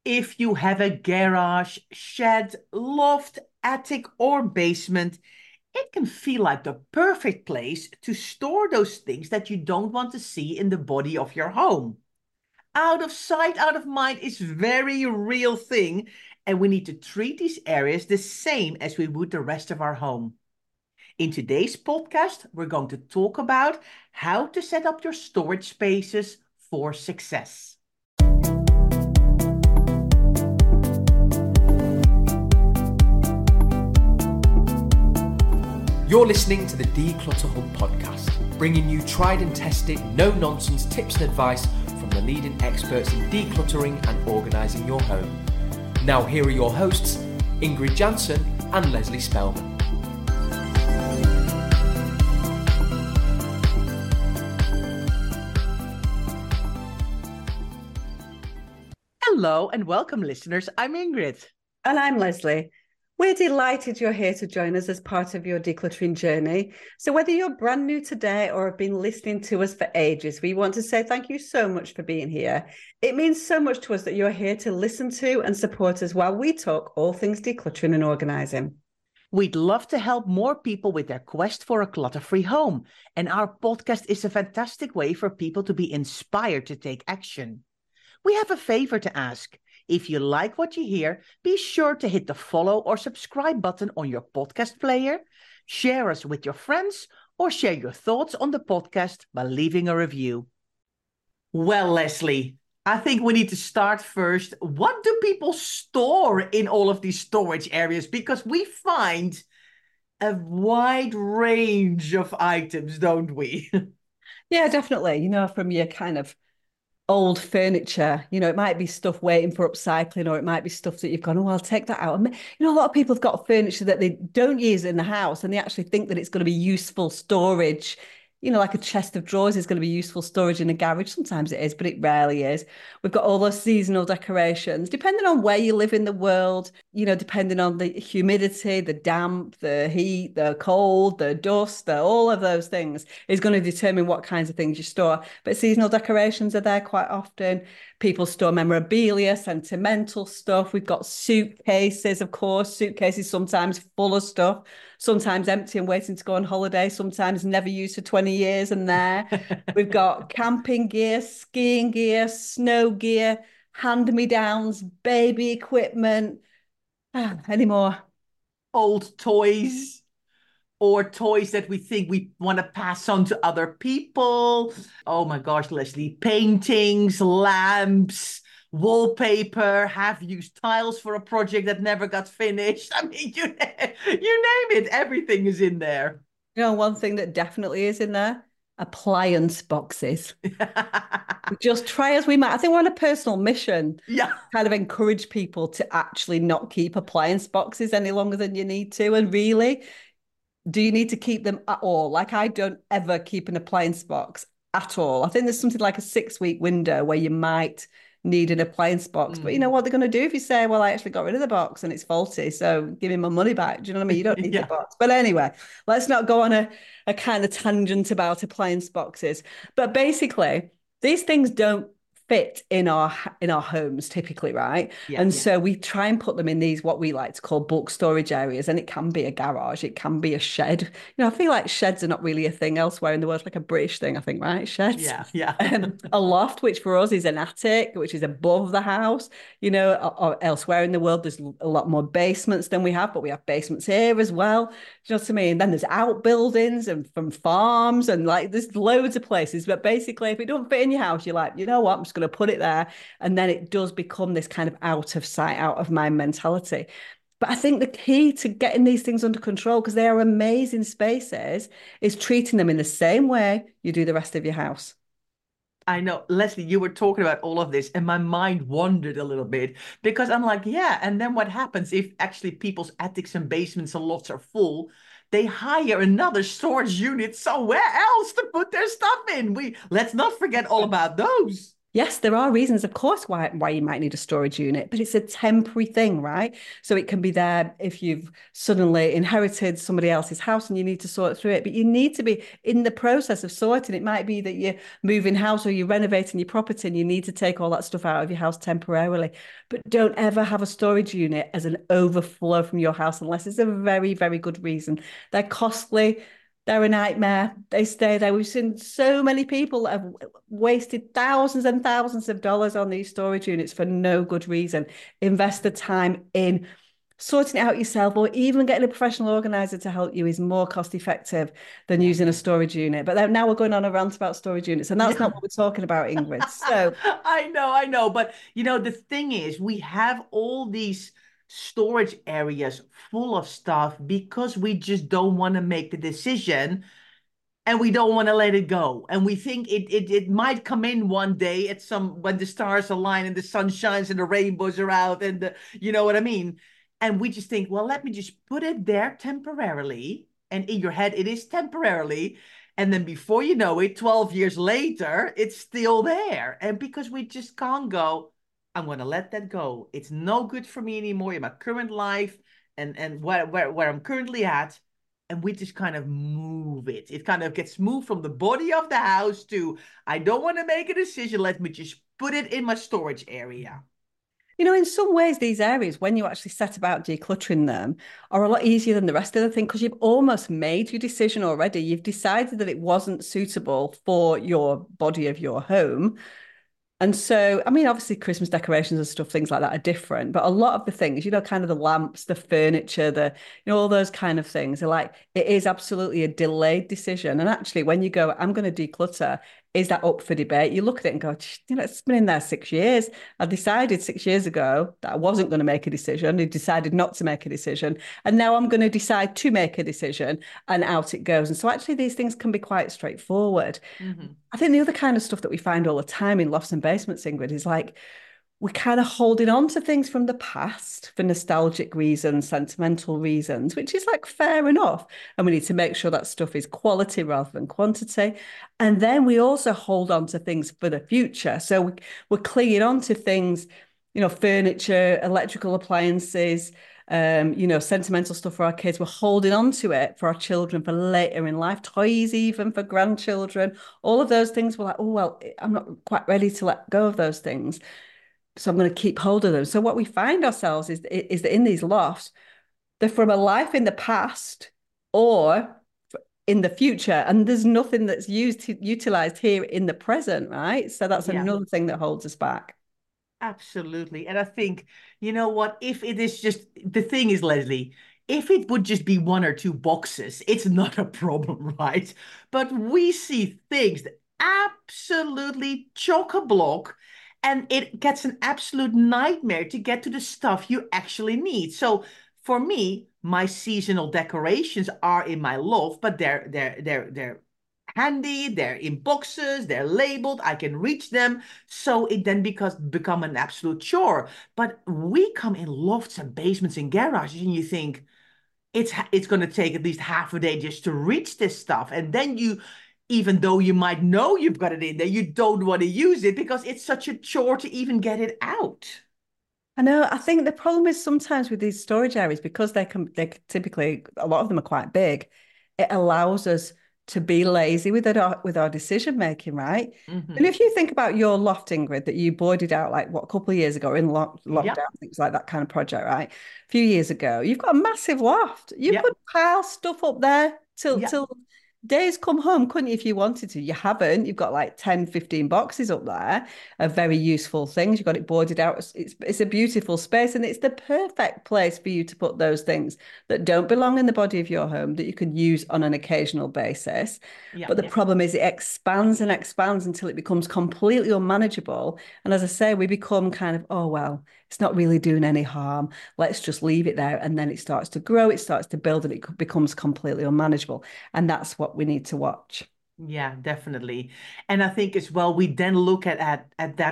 If you have a garage, shed, loft, attic, or basement, it can feel like the perfect place to store those things that you don't want to see in the body of your home. Out of sight, out of mind is very real thing, and we need to treat these areas the same as we would the rest of our home. In today's podcast, we're going to talk about how to set up your storage spaces for success. You're listening to the Declutter Hub podcast, bringing you tried and tested, no-nonsense tips and advice from the leading experts in decluttering and organising your home. Now here are your hosts, Ingrid Jansen and Leslie Spellman. Hello and welcome, listeners. I'm Ingrid. And I'm Leslie. We're delighted you're here to join us as part of your decluttering journey. So whether you're brand new today or have been listening to us for ages, we want to say thank you so much for being here. It means so much to us that you're here to listen to and support us while we talk all things decluttering and organising. We'd love to help more people with their quest for a clutter-free home. And our podcast is a fantastic way for people to be inspired to take action. We have a favor to ask. If you like what you hear, be sure to hit the follow or subscribe button on your podcast player, share us with your friends, or share your thoughts on the podcast by leaving a review. Well, Leslie, I think we need to start first. What do people store in all of these storage areas? Because we find a wide range of items, don't we? Yeah, definitely. From your kind of old furniture, it might be stuff waiting for upcycling, or it might be stuff that you've gone, oh, I'll take that out. A lot of people have got furniture that they don't use in the house and they actually think that it's going to be useful storage. Like a chest of drawers is going to be useful storage in a garage. Sometimes it is, but it rarely is. We've got all those seasonal decorations, depending on where you live in the world, depending on the humidity, the damp, the heat, the cold, the dust, all of those things is going to determine what kinds of things you store. But seasonal decorations are there quite often. People store memorabilia, sentimental stuff. We've got suitcases, of course. Suitcases sometimes full of stuff, sometimes empty and waiting to go on holiday, sometimes never used for 20 years and there. We've got camping gear, skiing gear, snow gear, hand-me-downs, baby equipment. Any more? Old toys. Or toys that we think we want to pass on to other people. Oh my gosh, Leslie. Paintings, lamps, wallpaper, half-used tiles for a project that never got finished. I mean, you name it. Everything is in there. One thing that definitely is in there? Appliance boxes. Just try as we might. I think we're on a personal mission. Yeah. Kind of encourage people to actually not keep appliance boxes any longer than you need to. And really, do you need to keep them at all? Like, I don't ever keep an appliance box at all. I think there's something like a 6-week window where you might need an appliance box. But you know what they're going to do if you say, well, I actually got rid of the box and it's faulty, so give me my money back. Do you know what I mean? You don't need the box. But anyway, let's not go on a kind of tangent about appliance boxes. But basically, these things don't fit in our homes typically, right? So we try and put them in these what we like to call bulk storage areas, and it can be a garage, it can be a shed. I feel like sheds are not really a thing elsewhere in the world. It's like a British thing, I think, right? Sheds. A loft, which for us is an attic, which is above the house. Or elsewhere in the world there's a lot more basements than we have, but we have basements here as well. Do you know what I mean? Then there's outbuildings and from farms, and like there's loads of places. But basically, if it don't fit in your house, you're like, you know what, I'm just going to put it there. And then it does become this kind of out of sight, out of mind mentality. But I think the key to getting these things under control, because they are amazing spaces, is treating them in the same way you do the rest of your house. I know, Leslie, you were talking about all of this and my mind wandered a little bit because I'm like, yeah. And then what happens if actually people's attics and basements and lofts are full? They hire another storage unit somewhere else to put their stuff in. Let's not forget all about those. Yes, there are reasons, of course, why you might need a storage unit, but it's a temporary thing, right? So it can be there if you've suddenly inherited somebody else's house and you need to sort through it. But you need to be in the process of sorting. It might be that you're moving house or you're renovating your property and you need to take all that stuff out of your house temporarily. But don't ever have a storage unit as an overflow from your house unless it's a very, very good reason. They're costly. They're a nightmare. They stay there. We've seen so many people that have wasted thousands and thousands of dollars on these storage units for no good reason. Invest the time in sorting it out yourself, or even getting a professional organizer to help you is more cost effective than using a storage unit. But then, now we're going on a rant about storage units, and that's not what we're talking about, Ingrid. So I know. But the thing is, we have all these storage areas full of stuff because we just don't want to make the decision and we don't want to let it go. And we think it might come in one day at some when the stars align and the sun shines and the rainbows are out and you know what I mean? And we just think, well, let me just put it there temporarily. And in your head, it is temporarily. And then before you know it, 12 years later, it's still there. And because we just can't go, I'm going to let that go. It's no good for me anymore in my current life and where I'm currently at. And we just kind of move it. It kind of gets moved from the body of the house to, I don't want to make a decision. Let me just put it in my storage area. in some ways, these areas, when you actually set about decluttering them, are a lot easier than the rest of the thing because you've almost made your decision already. You've decided that it wasn't suitable for your body of your home. And so, I mean, obviously Christmas decorations and stuff, things like that are different, but a lot of the things, kind of the lamps, the furniture, all those kind of things are like, it is absolutely a delayed decision. And actually, when you go, I'm going to declutter, is that up for debate? You look at it and go, it's been in there 6 years. I decided 6 years ago that I wasn't going to make a decision. I decided not to make a decision. And now I'm going to decide to make a decision, and out it goes. And so actually these things can be quite straightforward. Mm-hmm. I think the other kind of stuff that we find all the time in lofts and basements, Ingrid, is like we're kind of holding on to things from the past for nostalgic reasons, sentimental reasons, which is like fair enough. And we need to make sure that stuff is quality rather than quantity. And then we also hold on to things for the future. So we're clinging on to things, furniture, electrical appliances, sentimental stuff for our kids. We're holding on to it for our children for later in life, toys even for grandchildren. All of those things we're like, oh, well, I'm not quite ready to let go of those things. So I'm going to keep hold of them. So what we find ourselves is that in these lofts, they're from a life in the past or in the future. And there's nothing that's utilized here in the present, right? So that's another thing that holds us back. Absolutely. And I think, you know what, if it is just, the thing is, Leslie, if it would just be one or two boxes, it's not a problem, right? But we see things that absolutely chock-a-block, and it gets an absolute nightmare to get to the stuff you actually need. So for me, my seasonal decorations are in my loft, but they're handy, they're in boxes, they're labeled, I can reach them. So it then become an absolute chore. But we come in lofts and basements and garages and you think it's going to take at least half a day just to reach this stuff. And then even though you might know you've got it in there, you don't want to use it because it's such a chore to even get it out. I know. I think the problem is sometimes with these storage areas, because they typically, a lot of them are quite big, it allows us to be lazy with our decision making, right? Mm-hmm. And if you think about your loft, Ingrid, that you boarded out like a couple of years ago in lockdown, Yep. things like that kind of project, right? A few years ago, you've got a massive loft. You Yep. could pile stuff up there till Yep. days come home, couldn't you, if you wanted to? You haven't. You've got like 10, 15 boxes up there of very useful things. You've got it boarded out. It's a beautiful space, and it's the perfect place for you to put those things that don't belong in the body of your home that you could use on an occasional basis. Yep. But the problem is it expands and expands until it becomes completely unmanageable. And as I say, we become kind of, oh, well, it's not really doing any harm. Let's just leave it there. And then it starts to grow, it starts to build, and it becomes completely unmanageable. And that's what we need to watch. Yeah, definitely. And I think as well, we then look at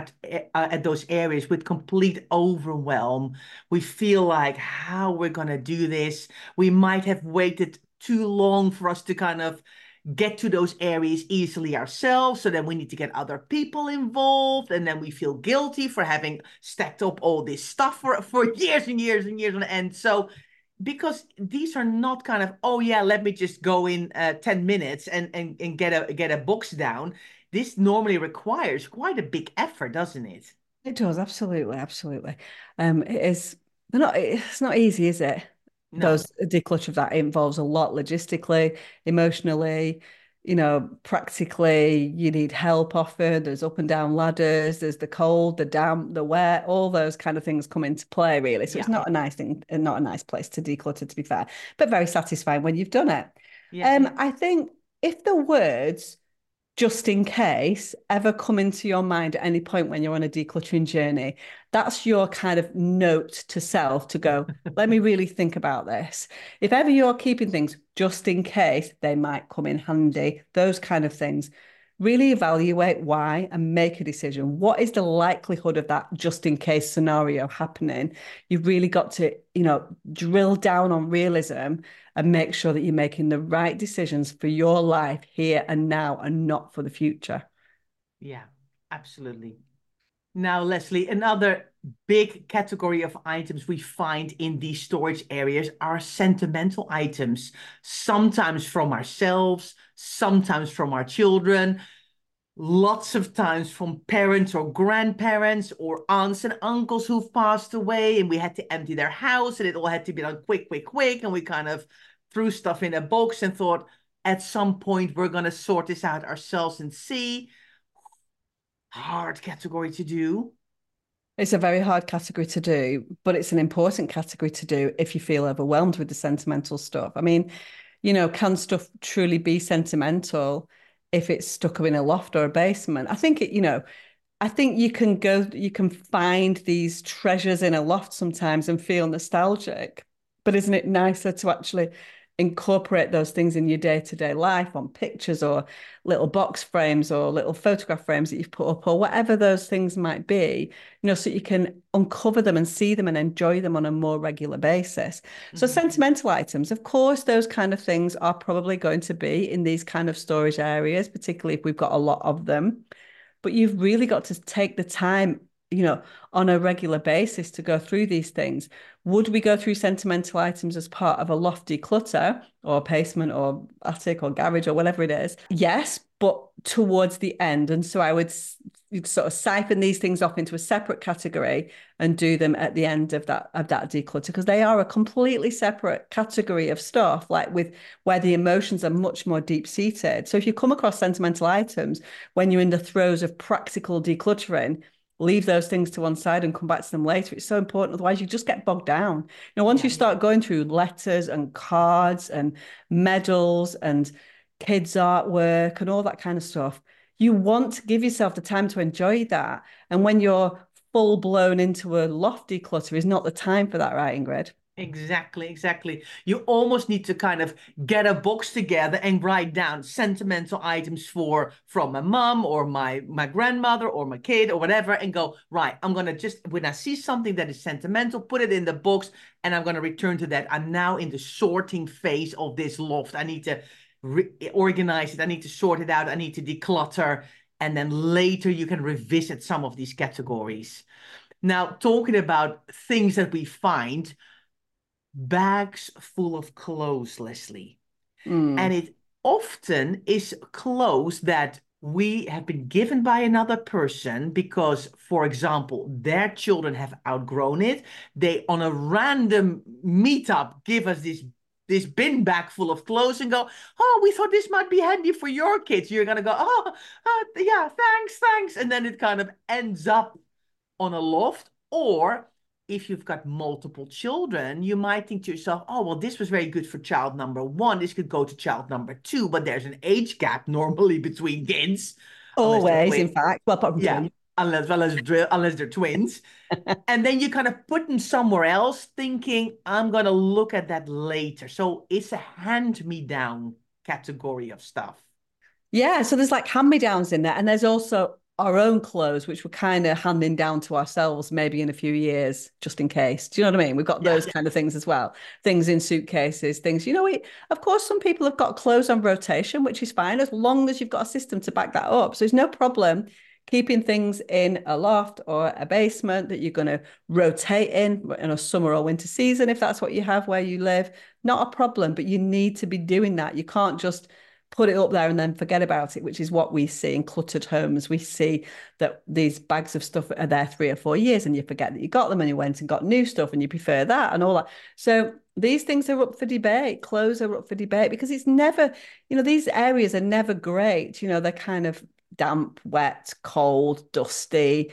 those areas with complete overwhelm. We feel like how we're going to do this. We might have waited too long for us to kind of get to those areas easily ourselves. So then we need to get other people involved. And then we feel guilty for having stacked up all this stuff for years and years and years on end. So because these are not kind of, oh yeah, let me just go in 10 minutes and get a box down. This normally requires quite a big effort, doesn't it? It does, absolutely, absolutely. It's not easy, is it? No. Those declutter of that involves a lot logistically, emotionally, practically. You need help often. There's up and down ladders, there's the cold, the damp, the wet, all those kind of things come into play, really. So Yeah. it's not a nice thing and not a nice place to declutter, to be fair, but very satisfying when you've done it. Yeah. I think if the words just in case ever come into your mind at any point when you're on a decluttering journey, that's your kind of note to self to go, let me really think about this. If ever you're keeping things just in case, they might come in handy, those kind of things. Really evaluate why and make a decision. What is the likelihood of that just in case scenario happening? You've really got to, drill down on realism and make sure that you're making the right decisions for your life here and now and not for the future. Yeah, absolutely. Now, Leslie, another big category of items we find in these storage areas are sentimental items, sometimes from ourselves, sometimes from our children, lots of times from parents or grandparents or aunts and uncles who've passed away, and we had to empty their house and it all had to be done quick, quick, quick. And we kind of threw stuff in a box and thought, at some point, we're going to sort this out ourselves and see. Hard category to do. It's a very hard category to do, but it's an important category to do if you feel overwhelmed with the sentimental stuff. I mean, can stuff truly be sentimental if it's stuck up in a loft or a basement? I think I think you can find these treasures in a loft sometimes and feel nostalgic, but isn't it nicer to actually incorporate those things in your day-to-day life on pictures or little box frames or little photograph frames that you've put up or whatever those things might be, so you can uncover them and see them and enjoy them on a more regular basis. So sentimental items, of course, those kind of things are probably going to be in these kind of storage areas, particularly if we've got a lot of them. But you've really got to take the time, on a regular basis to go through these things. Would we go through sentimental items as part of a loft declutter or basement or attic or garage or whatever it is? Yes, but towards the end. And so I would sort of siphon these things off into a separate category and do them at the end of that declutter, because they are a completely separate category of stuff, like with where the emotions are much more deep-seated. So if you come across sentimental items when you're in the throes of practical decluttering, leave those things to one side and come back to them later. It's so important. Otherwise, you just get bogged down. Once you start going through letters and cards and medals and kids' artwork and all that kind of stuff, you want to give yourself the time to enjoy that. And when you're full blown into a loft declutter is not the time for that, right, Ingrid? Exactly. You almost need to kind of get a box together and write down sentimental items from my mom or my grandmother or my kid or whatever, and go, right, I'm going to just, when I see something that is sentimental, put it in the box and I'm going to return to that. I'm now in the sorting phase of this loft. I need to organize it. I need to sort it out. I need to declutter. And then later you can revisit some of these categories. Now, talking about things that we find, bags full of clothes, Leslie. And it often is clothes that we have been given by another person because, for example, their children have outgrown it. They, on a random meetup, give us this bin bag full of clothes and go, oh, we thought this might be handy for your kids. You're going to go, yeah, thanks. And then it kind of ends up on a loft. Or if you've got multiple children, you might think to yourself, oh, well, this was very good for child number 1. This could go to child number 2, but there's an age gap normally between kids. Always, in fact. Well, apart from twins. Unless they're twins. And then you kind of put them somewhere else thinking, I'm going to look at that later. So it's a hand-me-down category of stuff. Yeah, so there's like hand-me-downs in there. And there's also our own clothes, which we're kind of handing down to ourselves maybe in a few years, just in case. Do you know what I mean? We've got those kind of things as well. Things in suitcases, things, of course, some people have got clothes on rotation, which is fine as long as you've got a system to back that up. So there's no problem keeping things in a loft or a basement that you're going to rotate in a summer or winter season, if that's what you have where you live. Not a problem, but you need to be doing that. You can't just put it up there and then forget about it, which is what we see in cluttered homes. We see that these bags of stuff are there 3 or 4 years and you forget that you got them and you went and got new stuff and you prefer that and all that. So these things are up for debate. Clothes are up for debate because it's never, these areas are never great. They're kind of damp, wet, cold, dusty,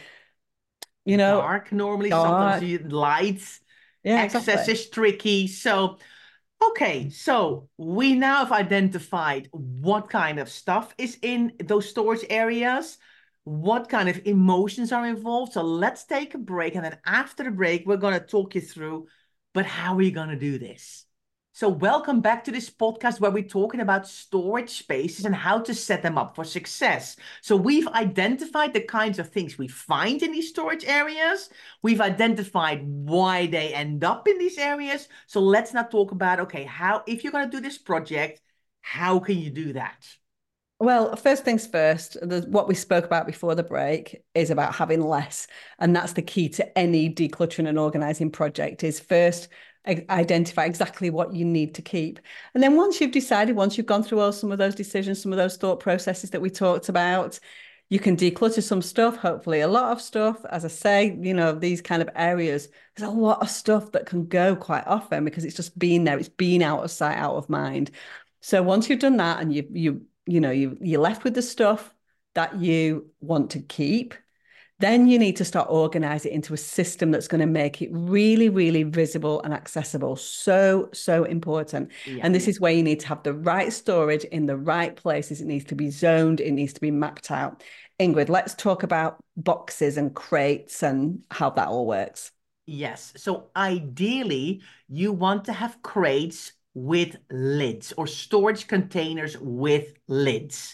dark normally, dark. sometimes lights. Yeah, access exactly. is tricky. So okay, so we now have identified what kind of stuff is in those storage areas, what kind of emotions are involved. So let's take a break. And then after the break, we're going to talk you through, but how are you going to do this? So welcome back to this podcast where we're talking about storage spaces and how to set them up for success. So we've identified the kinds of things we find in these storage areas. We've identified why they end up in these areas. So let's now talk about, okay, if you're going to do this project, how can you do that? Well, first things first, what we spoke about before the break is about having less. And that's the key to any decluttering and organizing project is first, identify exactly what you need to keep. And then once you've gone through some of those decisions, some of those thought processes that we talked about, you can declutter some stuff, hopefully a lot of stuff. As I say, these kind of areas, there's a lot of stuff that can go quite often because it's just been there. It's been out of sight, out of mind. So once you've done that and you're left with the stuff that you want to keep, then you need to start organizing it into a system that's going to make it really, really visible and accessible. So, so important. Yeah. And this is where you need to have the right storage in the right places. It needs to be zoned. It needs to be mapped out. Ingrid, let's talk about boxes and crates and how that all works. Yes. So ideally, you want to have crates with lids or storage containers with lids.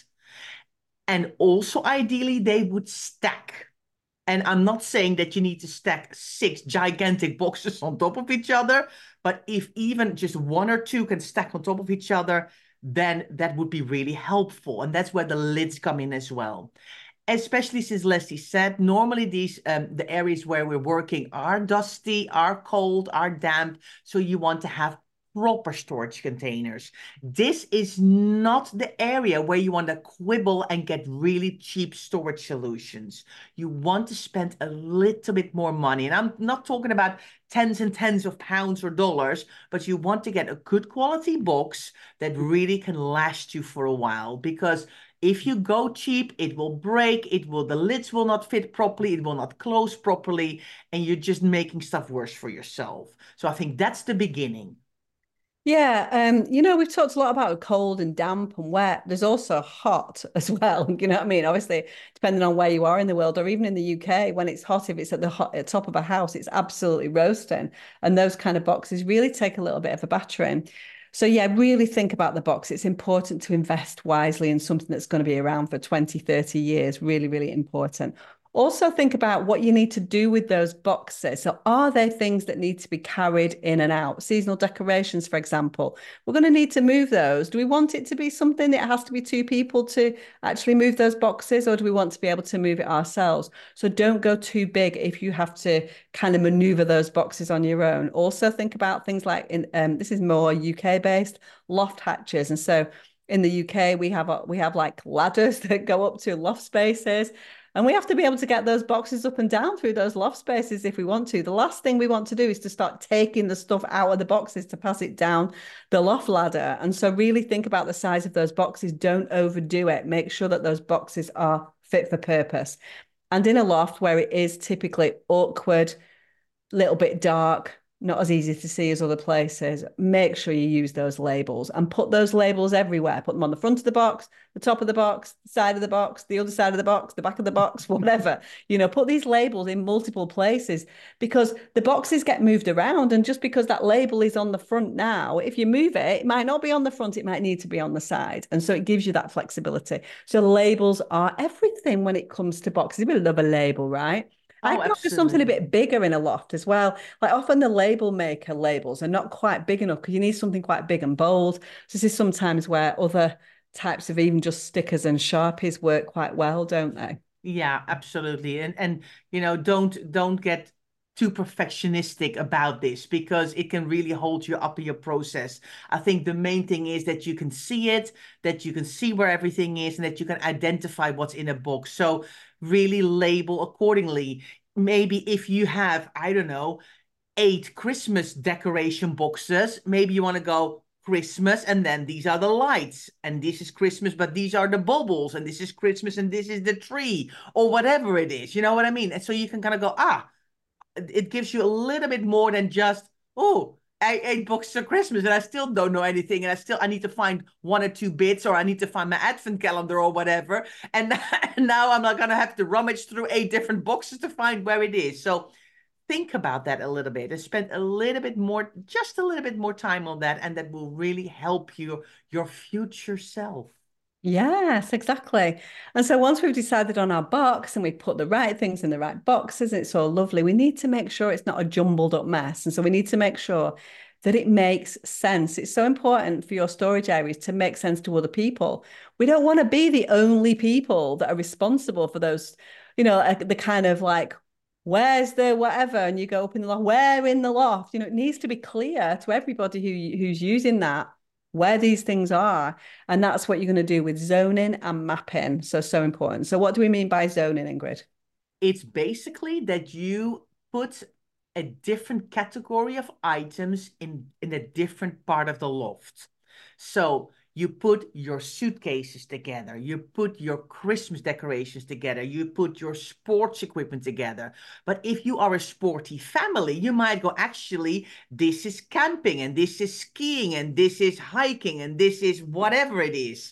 And also, ideally, they would stack. And I'm not saying that you need to stack 6 gigantic boxes on top of each other, but if even just 1 or 2 can stack on top of each other, then that would be really helpful. And that's where the lids come in as well. Especially since Leslie said, normally the areas where we're working are dusty, are cold, are damp. So you want to have proper storage containers. This is not the area where you want to quibble and get really cheap storage solutions. You want to spend a little bit more money. And I'm not talking about tens and tens of pounds or dollars, but you want to get a good quality box that really can last you for a while. Because if you go cheap, it will break, the lids will not fit properly, it will not close properly, and you're just making stuff worse for yourself. So I think that's the beginning. Yeah, we've talked a lot about cold and damp and wet. There's also hot as well. You know what I mean? Obviously, depending on where you are in the world or even in the UK, when it's hot, if it's at the top of a house, it's absolutely roasting. And those kind of boxes really take a little bit of a battering. So yeah, really think about the box. It's important to invest wisely in something that's going to be around for 20, 30 years. Really, really important. Also think about what you need to do with those boxes. So are there things that need to be carried in and out? Seasonal decorations, for example. We're going to need to move those. Do we want it to be something that has to be 2 people to actually move those boxes, or do we want to be able to move it ourselves? So don't go too big if you have to kind of maneuver those boxes on your own. Also think about things like, this is more UK based, loft hatches. And so in the UK, we have like ladders that go up to loft spaces. And we have to be able to get those boxes up and down through those loft spaces if we want to. The last thing we want to do is to start taking the stuff out of the boxes to pass it down the loft ladder. And so really think about the size of those boxes. Don't overdo it. Make sure that those boxes are fit for purpose. And in a loft where it is typically awkward, little bit dark, not as easy to see as other places, make sure you use those labels and put those labels everywhere. Put them on the front of the box, the top of the box, the side of the box, the other side of the box, the back of the box, whatever. Put these labels in multiple places because the boxes get moved around. And just because that label is on the front now, if you move it, it might not be on the front, it might need to be on the side. And so it gives you that flexibility. So labels are everything when it comes to boxes. We love a label, right? I've got just something a bit bigger in a loft as well. Like often the label maker labels are not quite big enough because you need something quite big and bold. So this is sometimes where other types of even just stickers and Sharpies work quite well, don't they? Yeah, absolutely. And don't get too perfectionistic about this because it can really hold you up in your process. I think the main thing is that you can see it, that you can see where everything is, and that you can identify what's in a box. So really label accordingly. Maybe if you have, I don't know, 8 Christmas decoration boxes, maybe you want to go Christmas, and then these are the lights, and this is Christmas, but these are the bubbles, and this is Christmas, and this is the tree, or whatever it is. You know what I mean? And so you can kind of go, it gives you a little bit more than just, oh, I 8 books for Christmas and I still don't know anything. And I need to find 1 or 2 bits, or I need to find my advent calendar or whatever. And now I'm not going to have to rummage through 8 different boxes to find where it is. So think about that a little bit and spend just a little bit more time on that. And that will really help your future self. Yes, exactly. And so once we've decided on our box and we put the right things in the right boxes, it's all lovely. We need to make sure it's not a jumbled up mess. And so we need to make sure that it makes sense. It's so important for your storage areas to make sense to other people. We don't want to be the only people that are responsible for those, the kind of like, where's the whatever? And you go up in the loft, where in the loft? It needs to be clear to everybody who's using that where these things are. And that's what you're going to do with zoning and mapping. So important. So what do we mean by zoning, Ingrid? It's basically that you put a different category of items in a different part of the loft. So you put your suitcases together, you put your Christmas decorations together, you put your sports equipment together. But if you are a sporty family, you might go, actually, this is camping, and this is skiing, and this is hiking, and this is whatever it is.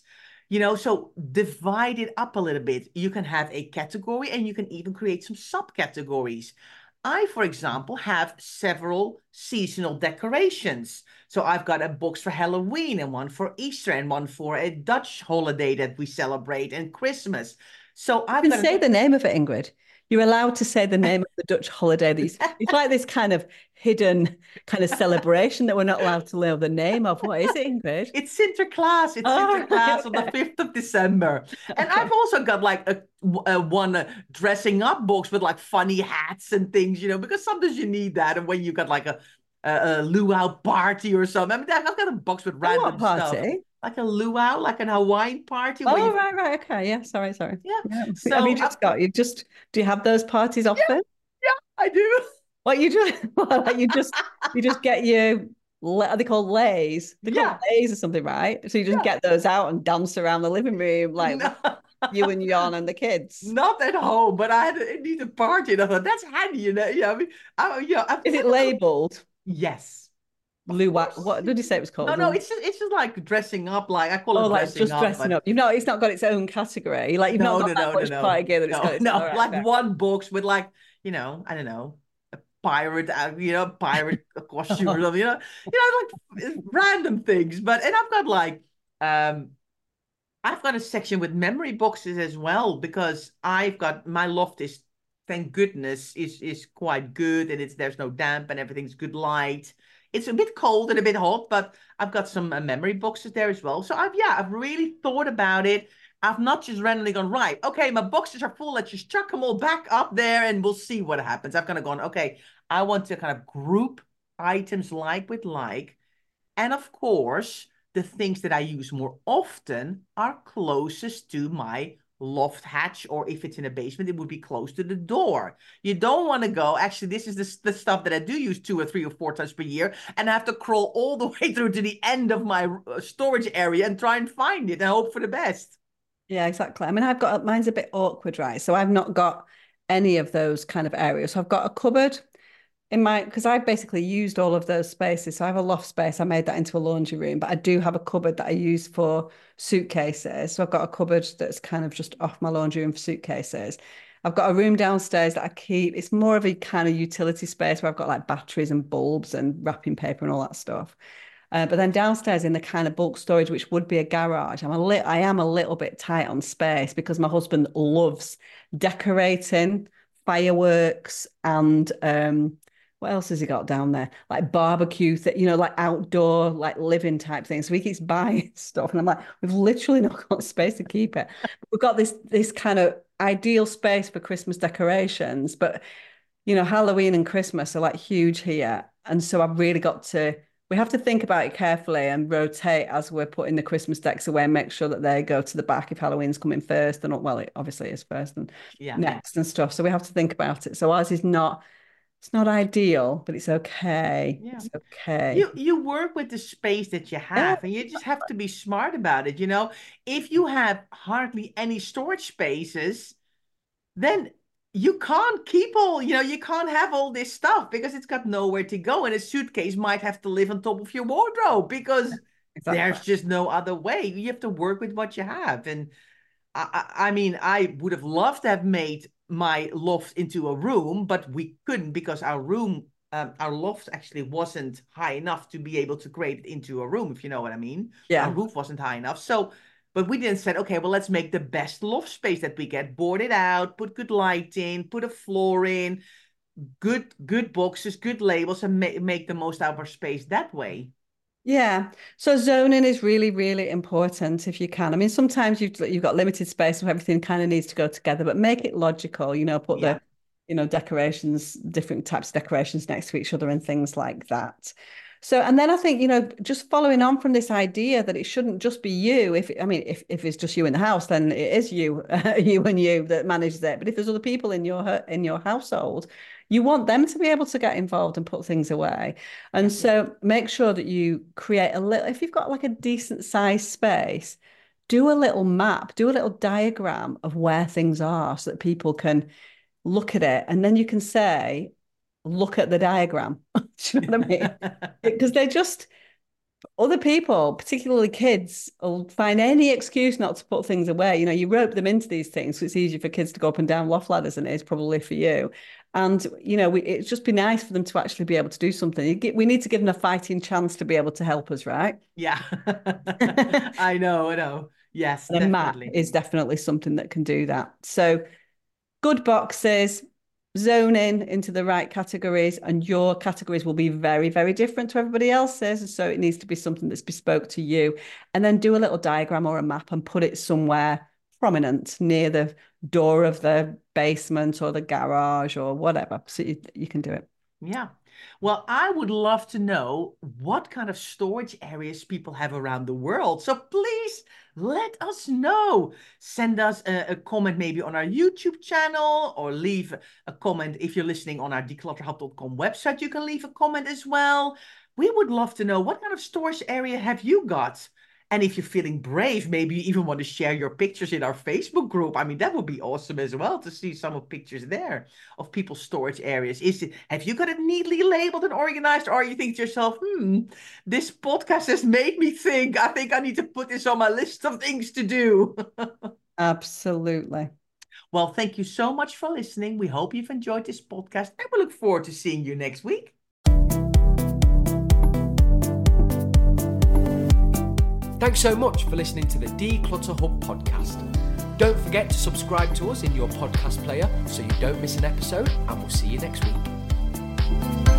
So divide it up a little bit. You can have a category, and you can even create some subcategories. I, for example, have several seasonal decorations. So I've got a box for Halloween, and one for Easter, and one for a Dutch holiday that we celebrate, and Christmas. So You can say the name of it, Ingrid. You're allowed to say the name of the Dutch holiday. It's like this kind of hidden kind of celebration that we're not allowed to know the name of. What is it, Ingrid? It's Sinterklaas. It's Sinterklaas on the 5th of December. And I've also got like a one dressing up box with like funny hats and things, because sometimes you need that. And when you got like a luau party or something. I mean, I've got a box with random stuff. Like a luau, like an Hawaiian party. Oh, right. Okay. Yeah. Sorry. Yeah. So have do you have those parties often? Yeah, I do. What you just get your, are they called lays? They're called lays or something, right? So you just get those out and dance around the living room like you and Jan and the kids. Not at home, but I need a party, and I thought that's handy, Yeah, I mean, is it labeled? Yes. Luau. What did you say it was called? No, it's just like dressing up. Like I call it dressing up. Dressing up. It's not got its own category. Like you've not got that much party gear that it's got. No, like one box with like I don't know, a pirate, pirate costume or something. Like random things. And I've got like I've got a section with memory boxes as well, because I've got my loft is, thank goodness, is quite good, and there's no damp and everything's good light. It's a bit cold and a bit hot, but I've got some memory boxes there as well. So I've really thought about it. I've not just randomly gone, right, okay, my boxes are full. Let's just chuck them all back up there and we'll see what happens. I've kind of gone, okay, I want to kind of group items like with like. And of course, the things that I use more often are closest to my loft hatch, or if it's in a basement, it would be close to the door. You don't want to go, actually, this is the stuff that I do use 2 or 3 or 4 times per year, and I have to crawl all the way through to the end of my storage area and try and find it and hope for the best. Yeah, exactly. I mean, mine's a bit awkward, right? So I've not got any of those kind of areas. So I've got a cupboard because I basically used all of those spaces. So I have a loft space. I made that into a laundry room, but I do have a cupboard that I use for suitcases. So I've got a cupboard that's kind of just off my laundry room for suitcases. I've got a room downstairs that I keep. It's more of a kind of utility space where I've got like batteries and bulbs and wrapping paper and all that stuff. But then downstairs in the kind of bulk storage, which would be a garage, I am a little bit tight on space because my husband loves decorating, fireworks, and what else has he got down there? Like barbecue, like outdoor, like living type things. So he keeps buying stuff. And I'm like, we've literally not got space to keep it. We've got this kind of ideal space for Christmas decorations. But, Halloween and Christmas are like huge here. And so I've really we have to think about it carefully and rotate as we're putting the Christmas decks away and make sure that they go to the back if Halloween's coming first. And well, it obviously is first and next and stuff. So we have to think about it. So ours is not... It's not ideal, but it's okay. Yeah. It's okay. You work with the space that you have, and you just have to be smart about it. If you have hardly any storage spaces, then you can't keep you can't have all this stuff because it's got nowhere to go. And a suitcase might have to live on top of your wardrobe because there's just no other way. You have to work with what you have. And I mean, I would have loved to have made my loft into a room, but we couldn't because our loft actually wasn't high enough to be able to create it into a room, if you know what I mean. Our roof wasn't high enough. So, but we then said, okay, well, let's make the best loft space that we get, board it out, put good light in, put a floor in, good boxes, good labels, and make the most out of our space that way. Yeah. So zoning is really, really important if you can. I mean, sometimes you've got limited space so everything kind of needs to go together, but make it logical, put the, decorations, different types of decorations next to each other and things like that. So, and then I think, just following on from this idea that it shouldn't just be you. If it's just you in the house, then it is you that manages it. But if there's other people in your household, you want them to be able to get involved and put things away. And so make sure that you create if you've got like a decent sized space, do a little map, do a little diagram of where things are so that people can look at it. And then you can say, look at the diagram. Do you know what I mean? Because other people, particularly kids, will find any excuse not to put things away. You rope them into these things, so it's easier for kids to go up and down loft ladders than it is probably for you. And, it'd just be nice for them to actually be able to do something. We need to give them a fighting chance to be able to help us, right? Yeah. I know. Yes, and a map is definitely something that can do that. So good boxes, zoning into the right categories, and your categories will be very, very different to everybody else's. So it needs to be something that's bespoke to you. And then do a little diagram or a map and put it somewhere prominent near the door of the basement or the garage or whatever. So you can do it. Yeah. Well, I would love to know what kind of storage areas people have around the world. So please let us know. Send us a comment maybe on our YouTube channel, or leave a comment if you're listening on our declutterhub.com website. You can leave a comment as well. We would love to know, what kind of storage area have you got? And if you're feeling brave, maybe you even want to share your pictures in our Facebook group. I mean, that would be awesome as well to see some of pictures there of people's storage areas. Have you got it neatly labeled and organized? Or you think to yourself, this podcast has made me think, I think I need to put this on my list of things to do. Absolutely. Well, thank you so much for listening. We hope you've enjoyed this podcast, and we look forward to seeing you next week. Thanks so much for listening to the Declutter Hub podcast. Don't forget to subscribe to us in your podcast player so you don't miss an episode, and we'll see you next week.